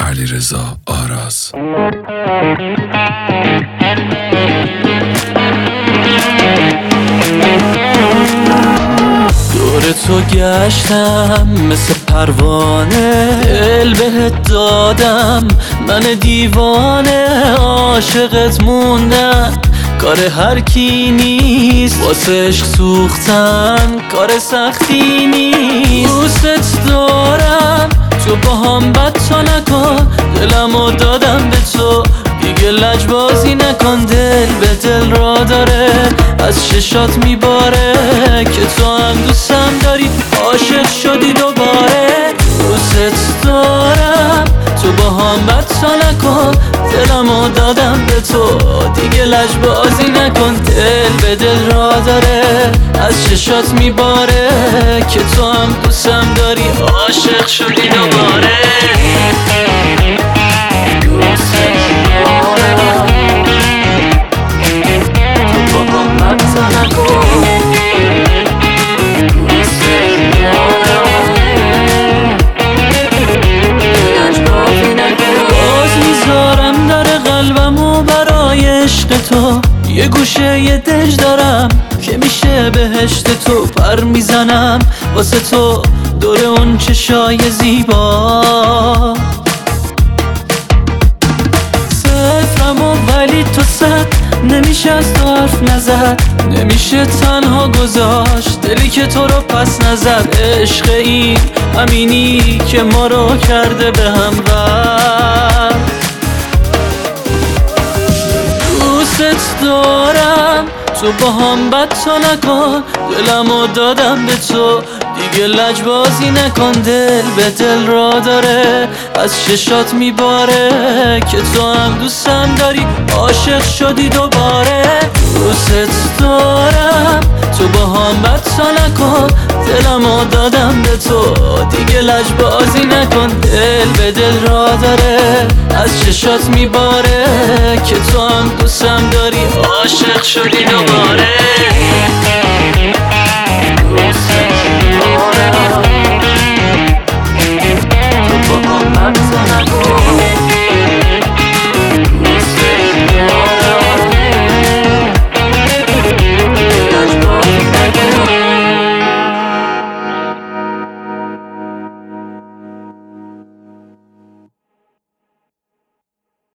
علیرضا آراز. دور تو گشتم مثل پروانه، دل بهت دادم من دیوانه، عاشقت موندم کار هر کی نیست، واسه عشق سوختن کار سختی نیست. دوست دارم تو با هم بد تا نکن، دلمو دادم به تو دیگه لجبازی نکن. دل به دل را داره از چشات میباره که تو هم دوستم داری، عاشق شدی دوباره. دوست دارم تو با هم بد تا نکن، دلمو دادم به تو دیگه لجبازی نکن. دل به دل را داره از چشات میباره که تو هم دوستم داری، عاشق شدی دوباره. تو یه گوشه یه دژ دارم که میشه بهشت تو پر میزنم واسه تو دور اون چشای زیبا. صفرمو ولی تو صد نمیشه از تو حرف نزد، نمیشه تنها گذاشت دلی که تو رو پس نزد. عشق این همینی که ما رو کرده به هم بر. دوست دارم تو با هم بد تا نکن، دلمو دادم به تو دیگه لجبازی نکن. دل به دل را داره از چشات میباره که تو هم دوستم داری، عاشق شدی دوباره. دوست دارم تو با هم بد تا نکن، دلمو دادم به تو دیگه لجبازی نکن. دل به دل را داره از چشات میباره که تو هم دوستم داری، عاشق شدی دوباره.